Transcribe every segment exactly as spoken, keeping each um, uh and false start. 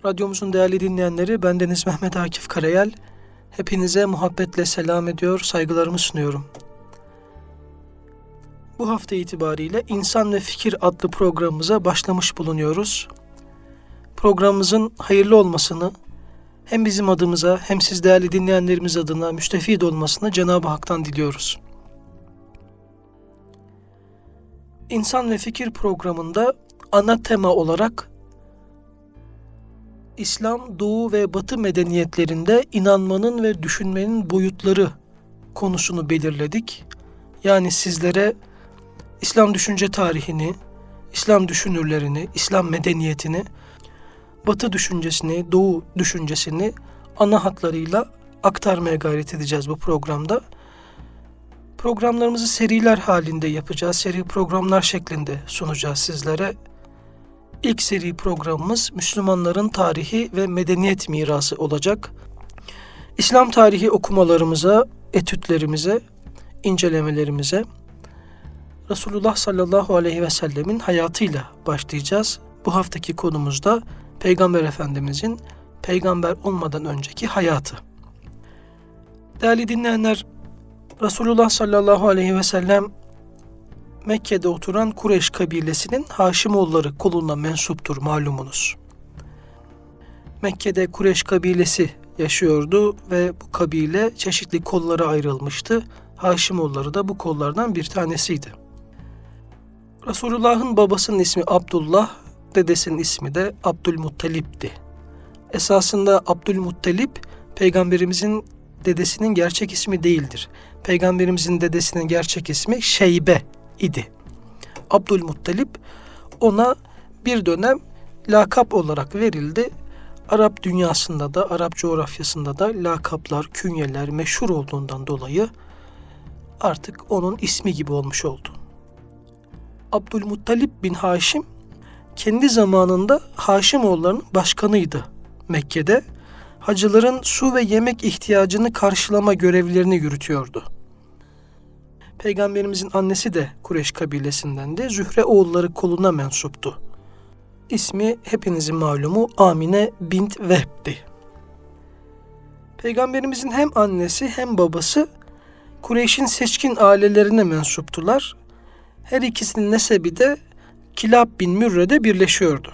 Radyomuzun değerli dinleyenleri, bendeniz Mehmet Akif Karayel. Hepinize muhabbetle selam ediyor, saygılarımı sunuyorum. Bu hafta itibariyle İnsan ve Fikir adlı programımıza başlamış bulunuyoruz. Programımızın hayırlı olmasını, hem bizim adımıza hem siz değerli dinleyenlerimiz adına müstefid olmasını Cenab-ı Hak'tan diliyoruz. İnsan ve Fikir programında ana tema olarak İslam, Doğu ve Batı medeniyetlerinde inanmanın ve düşünmenin boyutları konusunu belirledik. Yani sizlere İslam düşünce tarihini, İslam düşünürlerini, İslam medeniyetini, Batı düşüncesini, Doğu düşüncesini ana hatlarıyla aktarmaya gayret edeceğiz bu programda. Programlarımızı seriler halinde yapacağız. Seri programlar şeklinde sunacağız sizlere. İlk seri programımız Müslümanların tarihi ve medeniyet mirası olacak. İslam tarihi okumalarımıza, etütlerimize, incelemelerimize Resulullah sallallahu aleyhi ve sellemin hayatıyla başlayacağız. Bu haftaki konumuzda Peygamber Efendimizin peygamber olmadan önceki hayatı. Değerli dinleyenler, Resulullah sallallahu aleyhi ve sellem Mekke'de oturan Kureyş kabilesinin Haşimoğulları koluna mensuptur malumunuz. Mekke'de Kureyş kabilesi yaşıyordu ve bu kabile çeşitli kollara ayrılmıştı. Haşimoğulları da bu kollardan bir tanesiydi. Resulullah'ın babasının ismi Abdullah, dedesinin ismi de Abdülmuttalip'ti. Esasında Abdülmuttalip, Peygamberimizin dedesinin gerçek ismi değildir. Peygamberimizin dedesinin gerçek ismi Şeybe idi. Abdülmuttalip ona bir dönem lakap olarak verildi. Arap dünyasında da, Arap coğrafyasında da lakaplar, künyeler meşhur olduğundan dolayı artık onun ismi gibi olmuş oldu. Abdülmuttalip bin Haşim kendi zamanında Haşimoğullarının başkanıydı Mekke'de. Hacıların su ve yemek ihtiyacını karşılama görevlerini yürütüyordu. Peygamberimizin annesi de Kureyş kabilesindendi. Zühre oğulları koluna mensuptu. İsmi hepinizin malumu Amine bint Vehb'di. Peygamberimizin hem annesi hem babası Kureyş'in seçkin ailelerine mensuptular. Her ikisinin nesebi de Kilab bin Mürre'de birleşiyordu.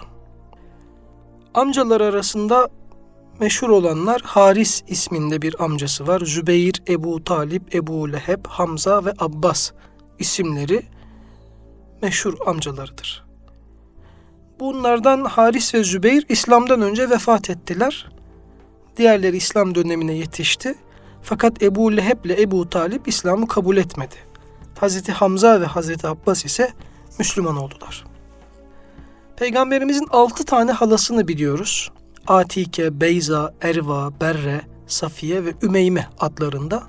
Amcalar arasında meşhur olanlar Haris isminde bir amcası var. Zübeyir, Ebu Talip, Ebu Leheb, Hamza ve Abbas isimleri meşhur amcalarıdır. Bunlardan Haris ve Zübeyir İslam'dan önce vefat ettiler. Diğerleri İslam dönemine yetişti. Fakat Ebu Leheb ile Ebu Talip İslam'ı kabul etmedi. Hazreti Hamza ve Hazreti Abbas ise Müslüman oldular. Peygamberimizin altı tane halasını biliyoruz. Atike, Beyza, Erva, Berre, Safiye ve Ümeyme adlarında.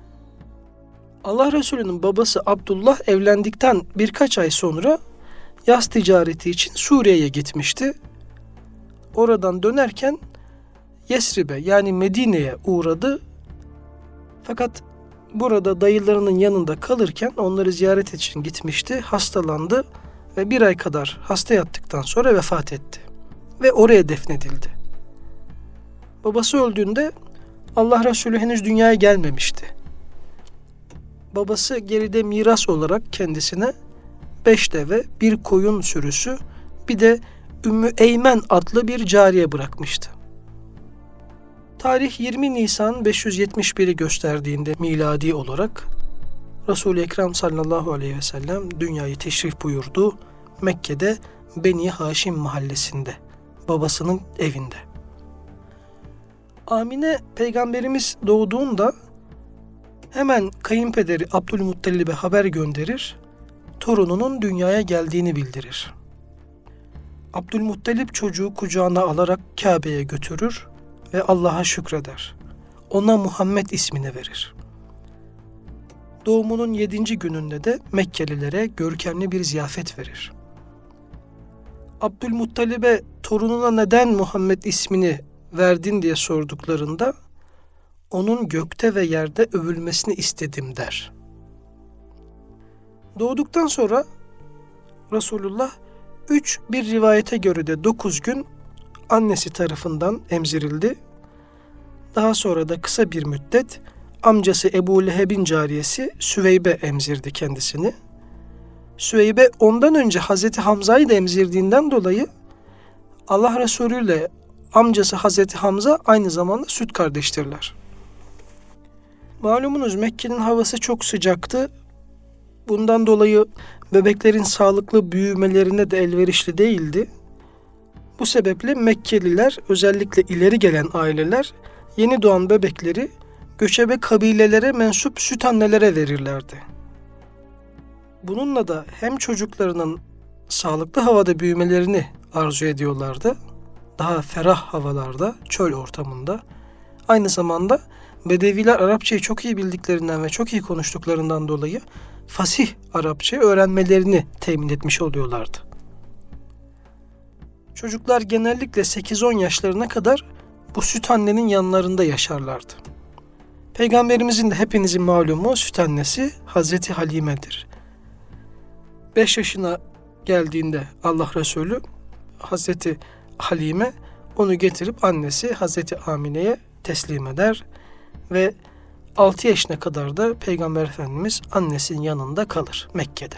Allah Resulü'nün babası Abdullah evlendikten birkaç ay sonra yaz ticareti için Suriye'ye gitmişti. Oradan dönerken Yesrib'e yani Medine'ye uğradı. Fakat burada dayılarının yanında kalırken onları ziyaret için gitmişti. Hastalandı ve bir ay kadar hasta yattıktan sonra vefat etti. Ve oraya defnedildi. Babası öldüğünde Allah Resulü henüz dünyaya gelmemişti. Babası geride miras olarak kendisine beş deve, bir koyun sürüsü, bir de Ümmü Eymen adlı bir cariye bırakmıştı. Tarih yirmi Nisan beş yüz yetmiş biri gösterdiğinde miladi olarak Resul-i Ekrem sallallahu aleyhi ve sellem dünyayı teşrif buyurdu. Mekke'de Beni Haşim mahallesinde, babasının evinde. Amine peygamberimiz doğduğunda hemen kayınpederi Abdülmuttalib'e haber gönderir, torununun dünyaya geldiğini bildirir. Abdülmuttalip çocuğu kucağına alarak Kabe'ye götürür ve Allah'a şükreder. Ona Muhammed ismini verir. Doğumunun yedinci gününde de Mekkelilere görkemli bir ziyafet verir. Abdülmuttalib'e torununa neden Muhammed ismini verdin diye sorduklarında onun gökte ve yerde övülmesini istedim der. Doğduktan sonra Resulullah üç bir rivayete göre de dokuz gün annesi tarafından emzirildi. Daha sonra da kısa bir müddet amcası Ebu Leheb'in cariyesi Süveybe emzirdi kendisini. Süveybe ondan önce Hazreti Hamza'yı da emzirdiğinden dolayı Allah Resulü ile amcası Hazreti Hamza aynı zamanda süt kardeştirler. Malumunuz Mekke'nin havası çok sıcaktı. Bundan dolayı bebeklerin sağlıklı büyümelerine de elverişli değildi. Bu sebeple Mekkeliler, özellikle ileri gelen aileler yeni doğan bebekleri göçebe kabilelere mensup süt annelere verirlerdi. Bununla da hem çocuklarının sağlıklı havada büyümelerini arzu ediyorlardı, daha ferah havalarda, çöl ortamında. Aynı zamanda Bedeviler Arapçayı çok iyi bildiklerinden ve çok iyi konuştuklarından dolayı fasih Arapçayı öğrenmelerini temin etmiş oluyorlardı. Çocuklar genellikle sekiz on yaşlarına kadar bu süt annenin yanlarında yaşarlardı. Peygamberimizin de hepinizin malumu süt annesi Hazreti Halime'dir. beş yaşına geldiğinde Allah Resulü Hazreti Halime onu getirip annesi Hazreti Amine'ye teslim eder ve altı yaşına kadar da Peygamber Efendimiz annesinin yanında kalır Mekke'de.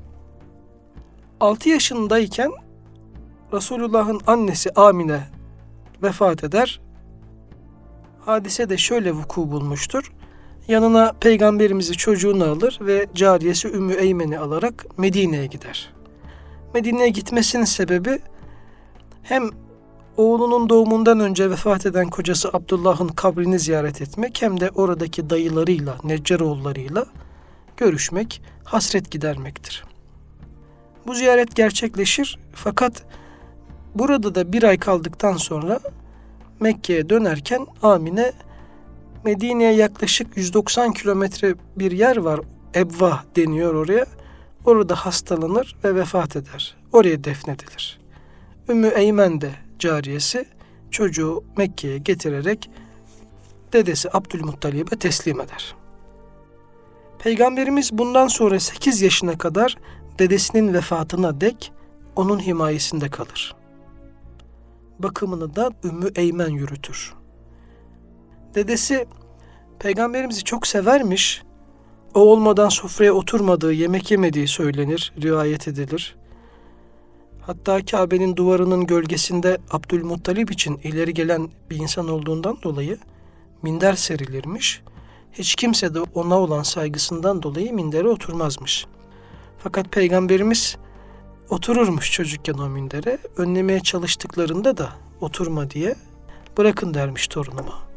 altı yaşındayken Resulullah'ın annesi Amine vefat eder. Hadise de şöyle vuku bulmuştur. Yanına Peygamberimizi çocuğunu alır ve cariyesi Ümmü Eymen'i alarak Medine'ye gider. Medine'ye gitmesinin sebebi hem oğlunun doğumundan önce vefat eden kocası Abdullah'ın kabrini ziyaret etmek hem de oradaki dayılarıyla, Neccaroğullarıyla görüşmek, hasret gidermektir. Bu ziyaret gerçekleşir fakat burada da bir ay kaldıktan sonra Mekke'ye dönerken Amine Medine'ye yaklaşık yüz doksan kilometre bir yer var. Ebva deniyor oraya. Orada hastalanır ve vefat eder. Oraya defnedilir. Ümmü Eymen de cariyesi çocuğu Mekke'ye getirerek dedesi Abdülmuttalib'e teslim eder. Peygamberimiz bundan sonra sekiz yaşına kadar dedesinin vefatına dek onun himayesinde kalır. Bakımını da Ümmü Eymen yürütür. Dedesi Peygamberimizi çok severmiş. O olmadan sofraya oturmadığı, yemek yemediği söylenir, rivayet edilir. Hatta Kabe'nin duvarının gölgesinde Abdülmuttalib için ileri gelen bir insan olduğundan dolayı minder serilirmiş. Hiç kimse de ona olan saygısından dolayı mindere oturmazmış. Fakat Peygamberimiz otururmuş çocukken o mindere. Önlemeye çalıştıklarında da oturma diye bırakın dermiş torunuma.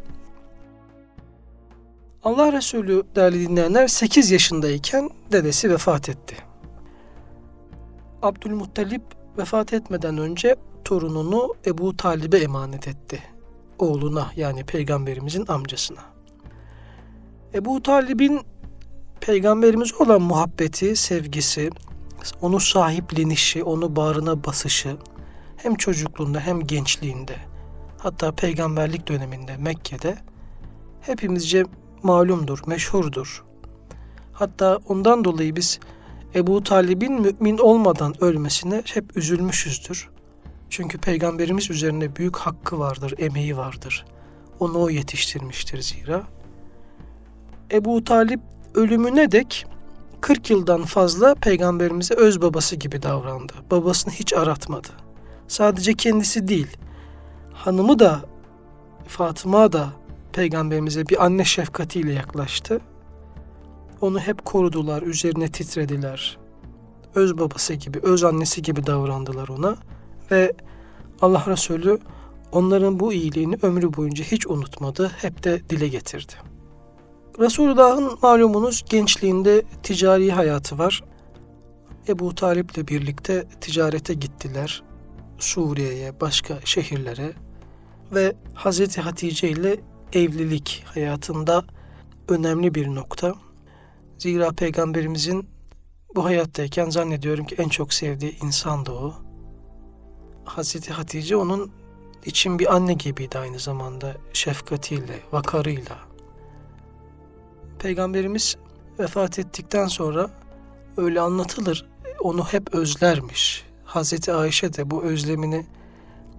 Allah Resulü değerli dinleyenler sekiz yaşındayken dedesi vefat etti. Abdülmuttalib vefat etmeden önce torununu Ebu Talib'e emanet etti. Oğluna yani Peygamberimizin amcasına. Ebu Talib'in Peygamberimize olan muhabbeti, sevgisi, onu sahiplenişi, onu bağrına basışı hem çocukluğunda hem gençliğinde hatta peygamberlik döneminde Mekke'de hepimizce malumdur, meşhurdur. Hatta ondan dolayı biz Ebu Talib'in mümin olmadan ölmesine hep üzülmüşüzdür. Çünkü Peygamberimiz üzerine büyük hakkı vardır, emeği vardır. Onu o yetiştirmiştir zira. Ebu Talib ölümüne dek kırk yıldan fazla Peygamberimize öz babası gibi davrandı. Babasını hiç aratmadı. Sadece kendisi değil, hanımı da Fatıma da Peygamberimize bir anne şefkatiyle yaklaştı. Onu hep korudular, üzerine titrediler. Öz babası gibi, öz annesi gibi davrandılar ona. Ve Allah Resulü onların bu iyiliğini ömrü boyunca hiç unutmadı, hep de dile getirdi. Resulullah'ın malumunuz gençliğinde ticari hayatı var. Ebu Talib'le birlikte ticarete gittiler. Suriye'ye, başka şehirlere ve Hazreti Hatice ile evlilik hayatında önemli bir nokta. Zira Peygamberimizin bu hayattayken zannediyorum ki en çok sevdiği insan da o. Hazreti Hatice onun için bir anne gibiydi aynı zamanda, şefkatiyle, vakarıyla. Peygamberimiz vefat ettikten sonra öyle anlatılır, onu hep özlermiş. Hazreti Ayşe de bu özlemini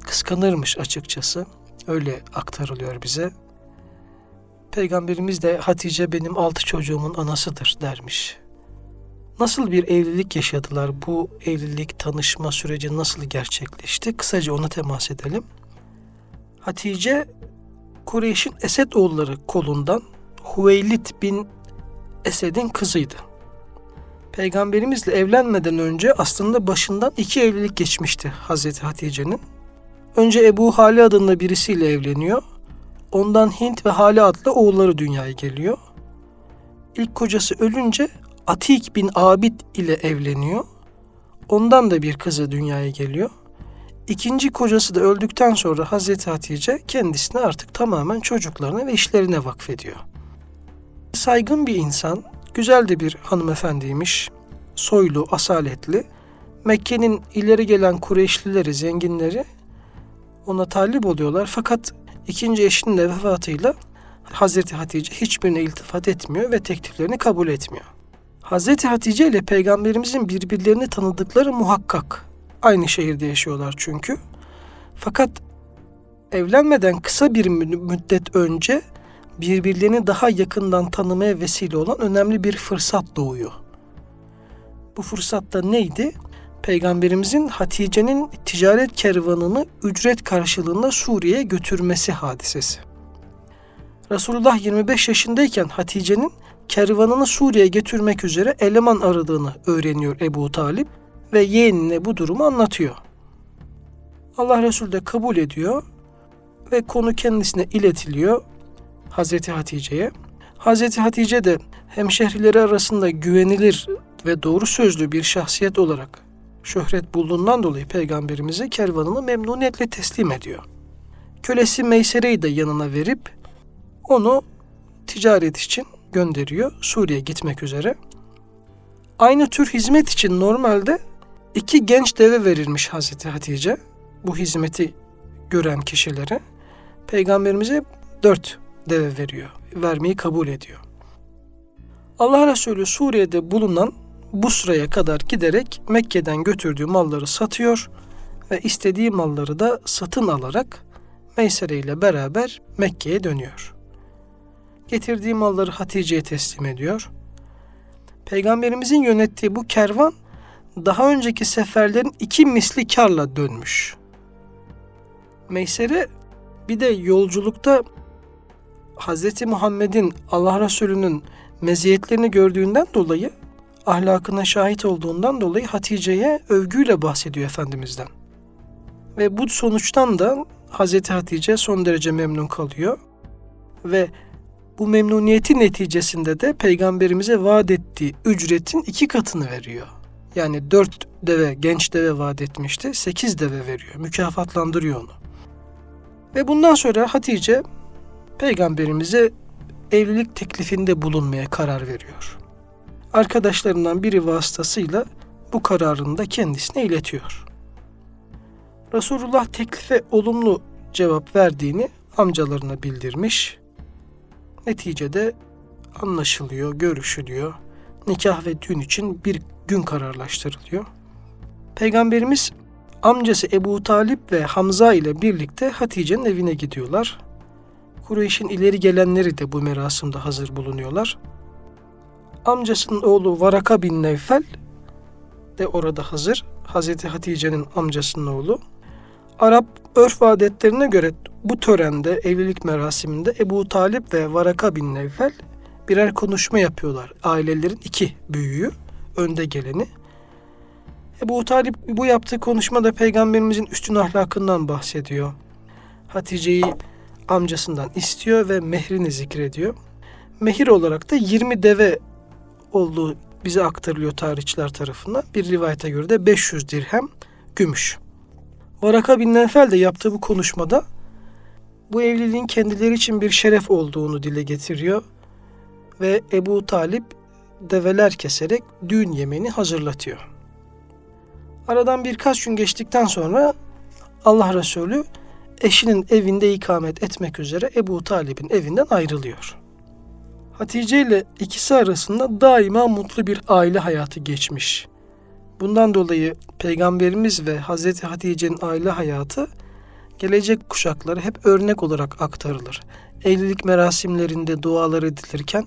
kıskanırmış açıkçası. Öyle aktarılıyor bize. Peygamberimiz de Hatice benim altı çocuğumun anasıdır dermiş. Nasıl bir evlilik yaşadılar? Bu evlilik, tanışma süreci nasıl gerçekleşti? Kısaca ona temas edelim. Hatice, Kureyş'in Esed oğulları kolundan Hüveylid bin Esed'in kızıydı. Peygamberimizle evlenmeden önce aslında başından iki evlilik geçmişti Hazreti Hatice'nin. Önce Ebu Hale adında birisiyle evleniyor. Ondan Hint ve Hale adlı oğulları dünyaya geliyor. İlk kocası ölünce Atik bin Abid ile evleniyor. Ondan da bir kızı dünyaya geliyor. İkinci kocası da öldükten sonra Hazreti Hatice kendisini artık tamamen çocuklarına ve işlerine vakfediyor. Saygın bir insan, güzel de bir hanımefendiymiş, soylu, asaletli. Mekke'nin ileri gelen Kureyşlileri, zenginleri ona talip oluyorlar. Fakat ikinci eşinin de vefatıyla Hazreti Hatice hiçbirine iltifat etmiyor ve tekliflerini kabul etmiyor. Hazreti Hatice ile Peygamberimizin birbirlerini tanıdıkları muhakkak. Aynı şehirde yaşıyorlar çünkü. Fakat evlenmeden kısa bir müddet önce birbirlerini daha yakından tanımaya vesile olan önemli bir fırsat doğuyor. Bu fırsat da neydi? Peygamberimizin Hatice'nin ticaret kervanını ücret karşılığında Suriye'ye götürmesi hadisesi. Resulullah yirmi beş yaşındayken Hatice'nin kervanını Suriye'ye götürmek üzere eleman aradığını öğreniyor Ebu Talip ve yeğenine bu durumu anlatıyor. Allah Resulü de kabul ediyor ve konu kendisine iletiliyor Hazreti Hatice'ye. Hazreti Hatice de hemşehrileri arasında güvenilir ve doğru sözlü bir şahsiyet olarak şöhret bulduğundan dolayı Peygamberimize kervanını memnuniyetle teslim ediyor. Kölesi Meysere'yi de yanına verip onu ticaret için gönderiyor Suriye'ye gitmek üzere. Aynı tür hizmet için normalde iki genç deve verilmiş Hazreti Hatice. Bu hizmeti gören kişilere Peygamberimize dört deve veriyor. Vermeyi kabul ediyor. Allah Resulü Suriye'de bulunan Busra'ya kadar giderek Mekke'den götürdüğü malları satıyor ve istediği malları da satın alarak Meysere ile beraber Mekke'ye dönüyor. Getirdiği malları Hatice'ye teslim ediyor. Peygamberimizin yönettiği bu kervan daha önceki seferlerin iki misli kârla dönmüş. Meysere bir de yolculukta Hz. Muhammed'in, Allah Resulü'nün meziyetlerini gördüğünden dolayı, ahlakına şahit olduğundan dolayı Hatice'ye övgüyle bahsediyor Efendimiz'den. Ve bu sonuçtan da Hz. Hatice son derece memnun kalıyor. Ve bu memnuniyeti neticesinde de Peygamberimize vaat ettiği ücretin iki katını veriyor. Yani dört deve, genç deve vaat etmişti, sekiz deve veriyor, mükafatlandırıyor onu. Ve bundan sonra Hatice Peygamberimize evlilik teklifinde bulunmaya karar veriyor. Arkadaşlarından biri vasıtasıyla bu kararını da kendisine iletiyor. Resulullah teklife olumlu cevap verdiğini amcalarına bildirmiş. Neticede anlaşılıyor, görüşülüyor. Nikah ve düğün için bir gün kararlaştırılıyor. Peygamberimiz amcası Ebu Talip ve Hamza ile birlikte Hatice'nin evine gidiyorlar. Kureyş'in ileri gelenleri de bu merasimde hazır bulunuyorlar. Amcasının oğlu Varaka bin Nevfel de orada hazır. Hazreti Hatice'nin amcasının oğlu. Arap örf ve adetlerine göre bu törende, evlilik merasiminde Ebu Talip ve Varaka bin Nevfel birer konuşma yapıyorlar. Ailelerin iki büyüğü, önde geleni. Ebu Talip bu yaptığı konuşmada Peygamberimizin üstün ahlakından bahsediyor. Hatice'yi amcasından istiyor ve mehrini zikrediyor. Mehir olarak da yirmi deve olduğu bize aktarılıyor tarihçiler tarafından. Bir rivayete göre de beş yüz dirhem gümüş. Varaka bin Nevfel de yaptığı bu konuşmada bu evliliğin kendileri için bir şeref olduğunu dile getiriyor ve Ebu Talip develer keserek düğün yemeğini hazırlatıyor. Aradan birkaç gün geçtikten sonra Allah Resulü eşinin evinde ikamet etmek üzere Ebu Talib'in evinden ayrılıyor. Hatice ile ikisi arasında daima mutlu bir aile hayatı geçmiş. Bundan dolayı Peygamberimiz ve Hazreti Hatice'nin aile hayatı gelecek kuşaklara hep örnek olarak aktarılır. Evlilik merasimlerinde dualar edilirken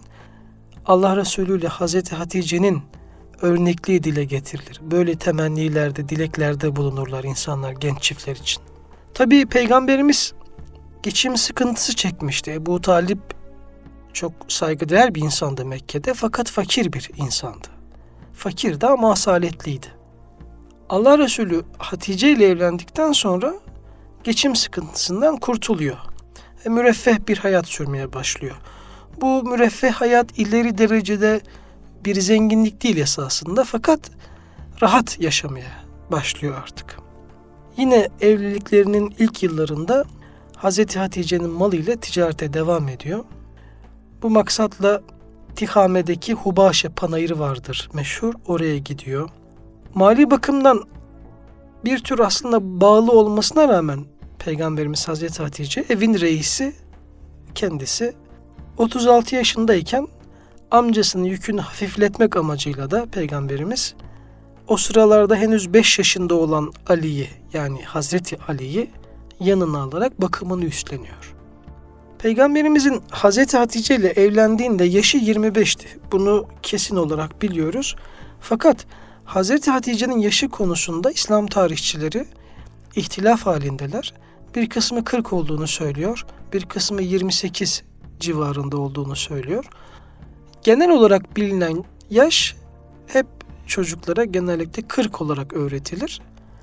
Allah Resulü ile Hazreti Hatice'nin örnekliği dile getirilir. Böyle temennilerde, dileklerde bulunurlar insanlar, genç çiftler için. Tabii Peygamberimiz geçim sıkıntısı çekmişti. Ebu Talip çok saygıdeğer bir insandı Mekke'de, fakat fakir bir insandı. Fakirdi ama asaletliydi. Allah Resulü Hatice ile evlendikten sonra geçim sıkıntısından kurtuluyor ve müreffeh bir hayat sürmeye başlıyor. Bu müreffeh hayat ileri derecede bir zenginlik değil esasında, fakat rahat yaşamaya başlıyor artık. Yine evliliklerinin ilk yıllarında Hazreti Hatice'nin malı ile ticarete devam ediyor. Bu maksatla Tihame'deki Hubaşe panayırı vardır meşhur, oraya gidiyor. Mali bakımdan bir tür aslında bağlı olmasına rağmen Peygamberimiz Hazreti Hatice evin reisi kendisi. otuz altı yaşındayken amcasının yükünü hafifletmek amacıyla da Peygamberimiz o sıralarda henüz beş yaşında olan Ali'yi, yani Hazreti Ali'yi yanına alarak bakımını üstleniyor. Peygamberimizin Hazreti Hatice ile evlendiğinde yaşı yirmi beşti. Bunu kesin olarak biliyoruz. Fakat Hazreti Hatice'nin yaşı konusunda İslam tarihçileri ihtilaf halindeler. Bir kısmı kırk olduğunu söylüyor, bir kısmı yirmi sekiz civarında olduğunu söylüyor. Genel olarak bilinen yaş hep çocuklara genellikle kırk olarak öğretilir.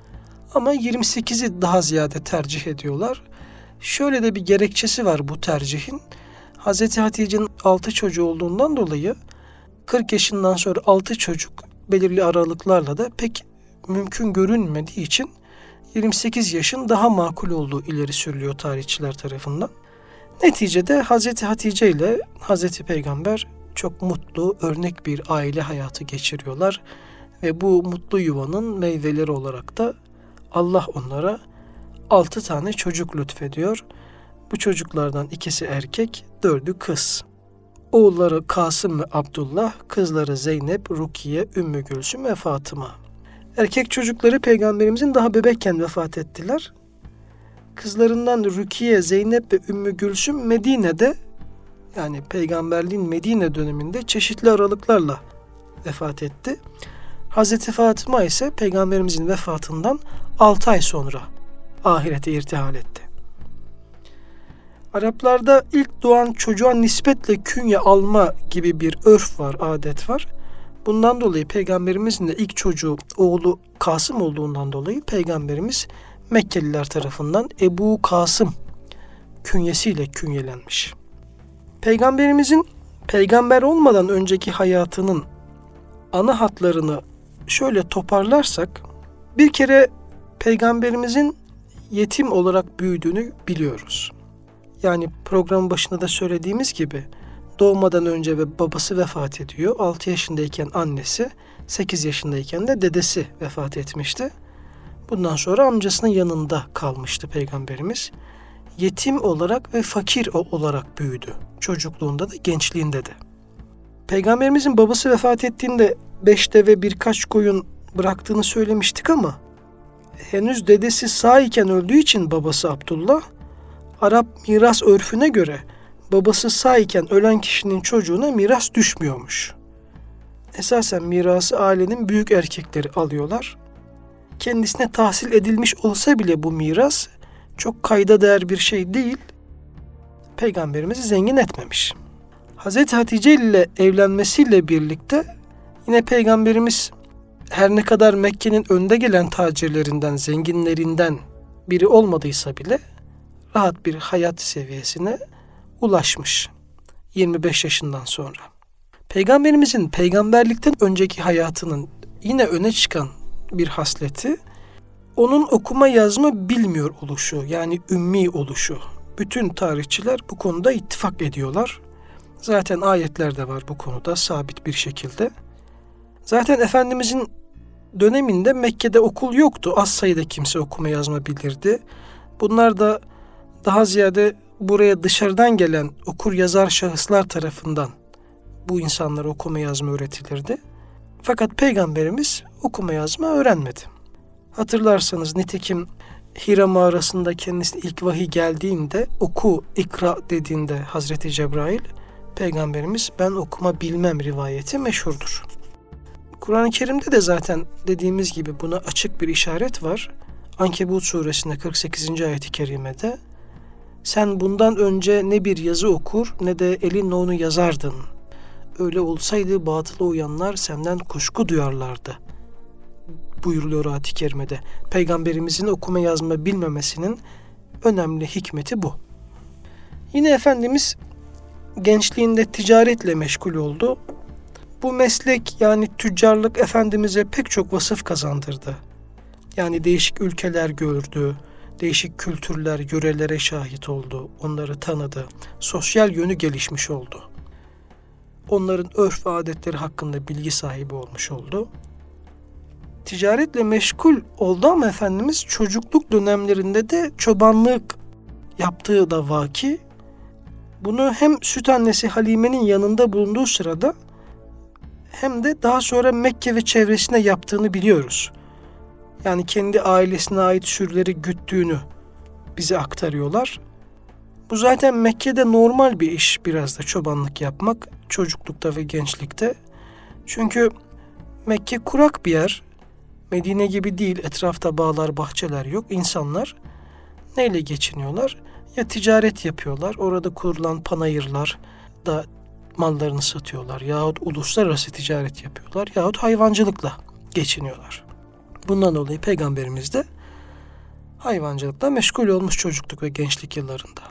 Ama yirmi sekizi daha ziyade tercih ediyorlar. Şöyle de bir gerekçesi var bu tercihin. Hazreti Hatice'nin altı çocuğu olduğundan dolayı kırk yaşından sonra altı çocuk belirli aralıklarla da pek mümkün görünmediği için yirmi sekiz yaşın daha makul olduğu ileri sürülüyor tarihçiler tarafından. Neticede Hazreti Hatice ile Hazreti Peygamber çok mutlu, örnek bir aile hayatı geçiriyorlar ve bu mutlu yuvanın meyveleri olarak da Allah onlara altı tane çocuk lütfediyor. Bu çocuklardan ikisi erkek, dördü kız. Oğulları Kasım ve Abdullah, kızları Zeynep, Rukiye, Ümmü Gülsüm ve Fatıma. Erkek çocukları Peygamberimizin daha bebekken vefat ettiler. Kızlarından Rukiye, Zeynep ve Ümmü Gülsüm Medine'de, yani peygamberliğin Medine döneminde çeşitli aralıklarla vefat etti. Hazreti Fatıma ise Peygamberimizin vefatından altı ay sonra ahirete irtihal etti. Araplarda ilk doğan çocuğa nispetle künye alma gibi bir örf var, adet var. Bundan dolayı Peygamberimizin de ilk çocuğu oğlu Kasım olduğundan dolayı Peygamberimiz Mekkeliler tarafından Ebu Kasım künyesiyle künyelenmiş. Peygamberimizin peygamber olmadan önceki hayatının ana hatlarını şöyle toparlarsak, bir kere Peygamberimizin yetim olarak büyüdüğünü biliyoruz. Yani programın başında da söylediğimiz gibi doğmadan önce ve babası vefat ediyor. altı yaşındayken annesi, sekiz yaşındayken de dedesi vefat etmişti. Bundan sonra amcasının yanında kalmıştı Peygamberimiz. Yetim olarak ve fakir olarak büyüdü. Çocukluğunda da gençliğinde de. Peygamberimizin babası vefat ettiğinde beş deve birkaç koyun bıraktığını söylemiştik ama henüz dedesi sağ iken öldüğü için babası Abdullah, Arap miras örfüne göre babası sağ iken ölen kişinin çocuğuna miras düşmüyormuş. Esasen mirası ailenin büyük erkekleri alıyorlar. Kendisine tahsil edilmiş olsa bile bu miras çok kayda değer bir şey değil. Peygamberimizi zengin etmemiş. Hazreti Hatice ile evlenmesiyle birlikte yine Peygamberimiz her ne kadar Mekke'nin önde gelen tacirlerinden, zenginlerinden biri olmadıysa bile rahat bir hayat seviyesine ulaşmış yirmi beş yaşından sonra. Peygamberimizin peygamberlikten önceki hayatının yine öne çıkan bir hasleti, onun okuma yazma bilmiyor oluşu, yani ümmi oluşu. Bütün tarihçiler bu konuda ittifak ediyorlar. Zaten ayetler de var bu konuda sabit bir şekilde. Zaten Efendimizin döneminde Mekke'de okul yoktu. Az sayıda kimse okuma yazma bilirdi. Bunlar da daha ziyade buraya dışarıdan gelen okur yazar şahıslar tarafından bu insanlara okuma yazma öğretilirdi. Fakat Peygamberimiz okuma yazma öğrenmedi. Hatırlarsanız nitekim Hira mağarasında kendisine ilk vahiy geldiğinde oku, ikra dediğinde Hazreti Cebrail, Peygamberimiz ben okuma bilmem rivayeti meşhurdur. Kur'an-ı Kerim'de de zaten dediğimiz gibi buna açık bir işaret var. Ankebut suresinde kırk sekizinci ayet-i kerimede sen bundan önce ne bir yazı okur ne de elinle onu yazardın. Öyle olsaydı batıla uyanlar senden kuşku duyarlardı buyuruluyor ayet-i kerimede. Peygamberimizin okuma yazma bilmemesinin önemli hikmeti bu. Yine Efendimiz gençliğinde ticaretle meşgul oldu. Bu meslek yani tüccarlık Efendimiz'e pek çok vasıf kazandırdı. Yani değişik ülkeler gördü, değişik kültürler, yörelere şahit oldu, onları tanıdı, sosyal yönü gelişmiş oldu. Onların örf ve adetleri hakkında bilgi sahibi olmuş oldu. Ticaretle meşgul oldu ama Efendimiz çocukluk dönemlerinde de çobanlık yaptığı da vaki. Bunu hem süt annesi Halime'nin yanında bulunduğu sırada hem de daha sonra Mekke ve çevresinde yaptığını biliyoruz. Yani kendi ailesine ait sürüleri güttüğünü bize aktarıyorlar. Bu zaten Mekke'de normal bir iş biraz da çobanlık yapmak çocuklukta ve gençlikte. Çünkü Mekke kurak bir yer. Medine gibi değil, etrafta bağlar, bahçeler yok. İnsanlar neyle geçiniyorlar? Ya ticaret yapıyorlar, orada kurulan panayırlar da mallarını satıyorlar. Yahut uluslararası ticaret yapıyorlar. Yahut hayvancılıkla geçiniyorlar. Bundan dolayı Peygamberimiz de hayvancılıkla meşgul olmuş çocukluk ve gençlik yıllarında.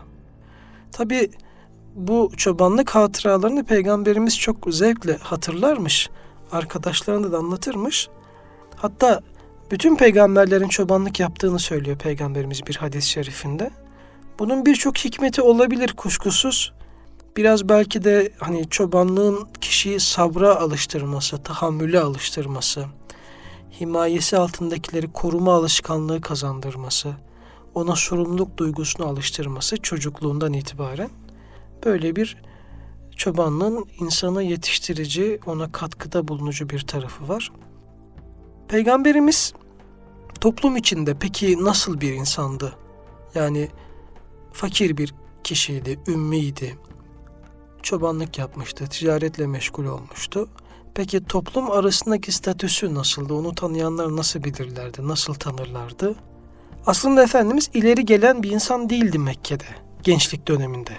Tabi bu çobanlık hatıralarını Peygamberimiz çok zevkle hatırlarmış. Arkadaşlarına da anlatırmış. Hatta bütün peygamberlerin çobanlık yaptığını söylüyor Peygamberimiz bir hadis-i şerifinde. Bunun birçok hikmeti olabilir kuşkusuz. Biraz belki de hani çobanlığın kişiyi sabra alıştırması, tahammüle alıştırması, himayesi altındakileri koruma alışkanlığı kazandırması, ona sorumluluk duygusunu alıştırması çocukluğundan itibaren böyle bir çobanlığın insanı yetiştirici, ona katkıda bulunucu bir tarafı var. Peygamberimiz toplum içinde peki nasıl bir insandı? Yani fakir bir kişiydi, ümmiydi, çobanlık yapmıştı, ticaretle meşgul olmuştu. Peki toplum arasındaki statüsü nasıldı? Onu tanıyanlar nasıl bilirlerdi, nasıl tanırlardı? Aslında Efendimiz ileri gelen bir insan değildi Mekke'de, gençlik döneminde.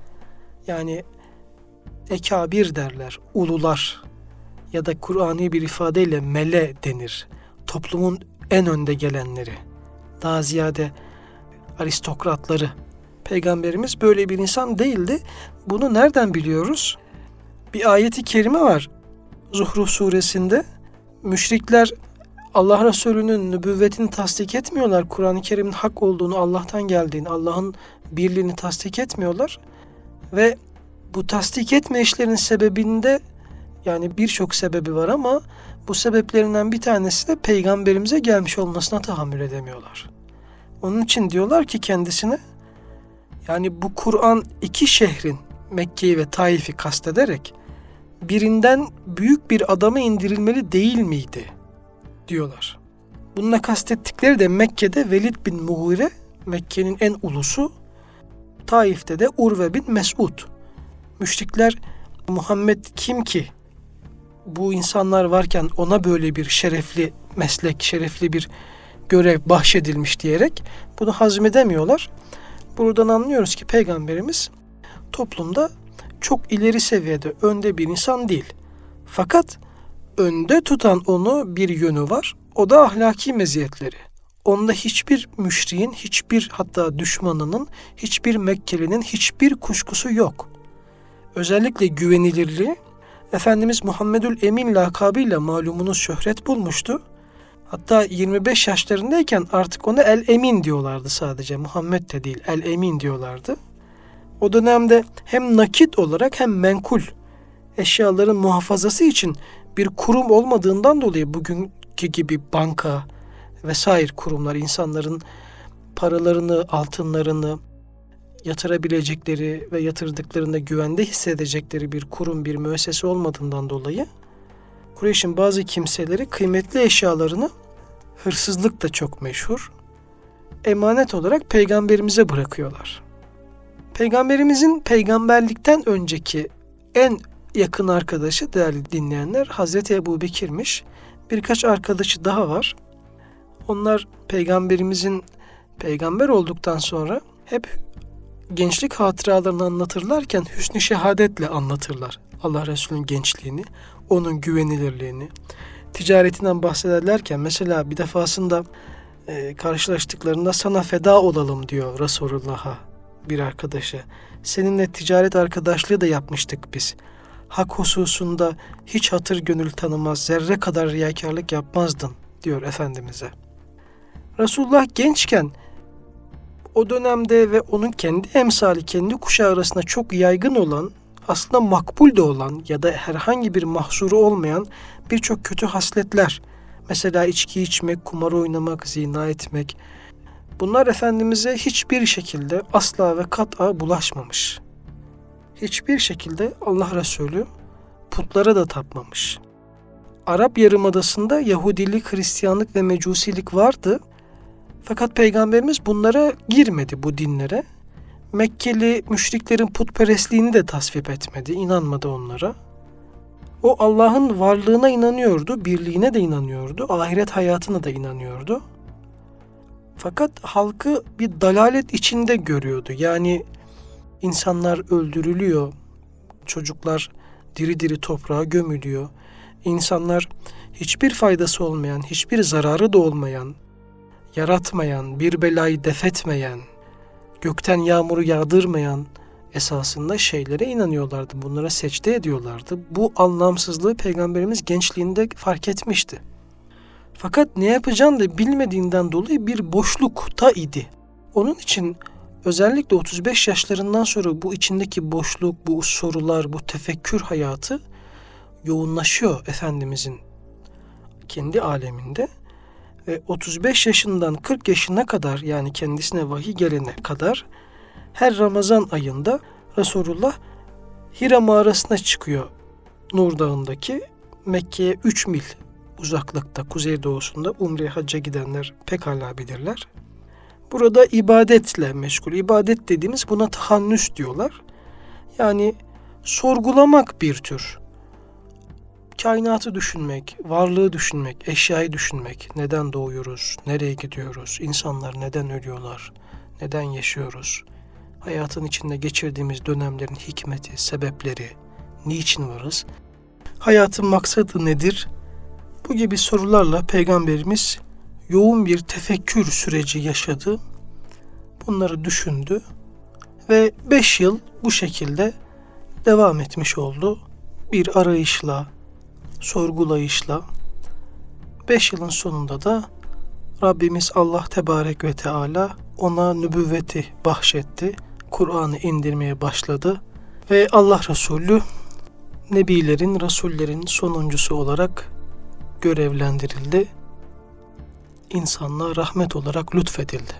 Yani ekabir derler, ulular ya da Kur'ani bir ifadeyle mele denir. Toplumun en önde gelenleri, daha ziyade aristokratları. Peygamberimiz böyle bir insan değildi. Bunu nereden biliyoruz? Bir ayeti kerime var Zuhruf suresinde. Müşrikler Allah Resulü'nün nübüvvetini tasdik etmiyorlar. Kur'an-ı Kerim'in hak olduğunu, Allah'tan geldiğini, Allah'ın birliğini tasdik etmiyorlar. Ve bu tasdik etme işlerinin sebebinde yani birçok sebebi var ama bu sebeplerinden bir tanesi de Peygamberimize gelmiş olmasına tahammül edemiyorlar. Onun için diyorlar ki kendisine yani bu Kur'an iki şehrin Mekke'yi ve Taif'i kastederek birinden büyük bir adama indirilmeli değil miydi diyorlar. Bununla kastettikleri de Mekke'de Velid bin Mughire, Mekke'nin en ulusu, Taif'te de Urve bin Mes'ud. Müşrikler Muhammed kim ki bu insanlar varken ona böyle bir şerefli meslek, şerefli bir görev bahşedilmiş diyerek bunu hazmedemiyorlar. Buradan anlıyoruz ki Peygamberimiz toplumda çok ileri seviyede önde bir insan değil. Fakat önde tutan onu bir yönü var. O da ahlaki meziyetleri. Onda hiçbir müşriğin, hiçbir hatta düşmanının, hiçbir Mekkeli'nin hiçbir kuşkusu yok. Özellikle güvenilirliği, Efendimiz Muhammedül Emin lakabıyla malumunuz şöhret bulmuştu. Hatta yirmi beş yaşlarındayken artık ona El Emin diyorlardı sadece. Muhammed de değil, El Emin diyorlardı. O dönemde hem nakit olarak hem menkul eşyaların muhafazası için bir kurum olmadığından dolayı bugünkü gibi banka vesaire kurumlar insanların paralarını, altınlarını yatırabilecekleri ve yatırdıklarında güvende hissedecekleri bir kurum, bir müessese olmadığından dolayı Kureyş'in bazı kimseleri kıymetli eşyalarını, hırsızlık da çok meşhur, emanet olarak peygamberimize bırakıyorlar. Peygamberimizin peygamberlikten önceki en yakın arkadaşı değerli dinleyenler Hazreti Ebubekir'miş. Birkaç arkadaşı daha var. Onlar peygamberimizin peygamber olduktan sonra hep gençlik hatıralarını anlatırlarken hüsnü şehadetle anlatırlar. Allah Resulü'nün gençliğini, onun güvenilirliğini, ticaretinden bahsederlerken mesela bir defasında e, karşılaştıklarında sana feda olalım diyor Resulullah'a bir arkadaşı. Seninle ticaret arkadaşlığı da yapmıştık biz. Hak hususunda hiç hatır gönül tanımaz, zerre kadar riyakarlık yapmazdın diyor Efendimiz'e. Resulullah gençken o dönemde ve onun kendi emsali, kendi kuşağı arasında çok yaygın olan, aslında makbul de olan ya da herhangi bir mahsuru olmayan birçok kötü hasletler. Mesela içki içmek, kumar oynamak, zina etmek. Bunlar Efendimiz'e hiçbir şekilde asla ve kat'a bulaşmamış. Hiçbir şekilde Allah Resulü putlara da tapmamış. Arap Yarımadası'nda Yahudilik, Hristiyanlık ve Mecusilik vardı. Fakat Peygamberimiz bunlara girmedi, bu dinlere. Mekkeli müşriklerin putperestliğini de tasvip etmedi, inanmadı onlara. O Allah'ın varlığına inanıyordu, birliğine de inanıyordu, ahiret hayatına da inanıyordu. Fakat halkı bir dalalet içinde görüyordu. Yani insanlar öldürülüyor, çocuklar diri diri toprağa gömülüyor. İnsanlar hiçbir faydası olmayan, hiçbir zararı da olmayan, yaratmayan, bir belayı defetmeyen, gökten yağmuru yağdırmayan esasında şeylere inanıyorlardı. Bunlara secde ediyorlardı. Bu anlamsızlığı Peygamberimiz gençliğinde fark etmişti. Fakat ne yapacağını da bilmediğinden dolayı bir boşlukta idi. Onun için özellikle otuz beş yaşlarından sonra bu içindeki boşluk, bu sorular, bu tefekkür hayatı yoğunlaşıyor Efendimizin kendi aleminde. Ve otuz beş yaşından kırk yaşına kadar, yani kendisine vahiy gelene kadar her Ramazan ayında Resulullah Hira mağarasına çıkıyor. Nur Dağı'ndaki, Mekke'ye üç mil uzaklıkta, kuzeydoğusunda. Umre'ye, hacca gidenler pekala bilirler. Burada ibadetle meşgul. İbadet dediğimiz buna tahannüs diyorlar. Yani sorgulamak bir tür. Kainatı düşünmek, varlığı düşünmek, eşyayı düşünmek. Neden doğuyoruz, nereye gidiyoruz, insanlar neden ölüyorlar, neden yaşıyoruz? Hayatın içinde geçirdiğimiz dönemlerin hikmeti, sebepleri, niçin varız? Hayatın maksadı nedir? Bu gibi sorularla Peygamberimiz yoğun bir tefekkür süreci yaşadı. Bunları düşündü ve beş yıl bu şekilde devam etmiş oldu. Bir arayışla, sorgulayışla. Beş yılın sonunda da Rabbimiz Allah Tebarek ve Teala ona nübüvveti bahşetti. Kur'an'ı indirmeye başladı ve Allah Resulü Nebilerin, Resullerin sonuncusu olarak görevlendirildi. İnsanlığa rahmet olarak lütfedildi.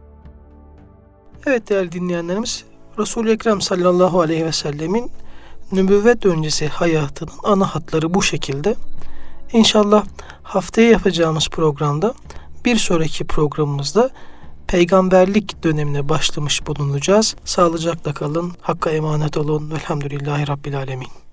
Evet değerli dinleyenlerimiz, Resul-i Ekrem sallallahu aleyhi ve sellemin nübüvvet öncesi hayatının ana hatları bu şekilde. İnşallah haftaya yapacağımız programda, bir sonraki programımızda peygamberlik dönemine başlamış bulunacağız. Sağlıcakla kalın, Hakk'a emanet olun. Velhamdülillahi Rabbil Alemin.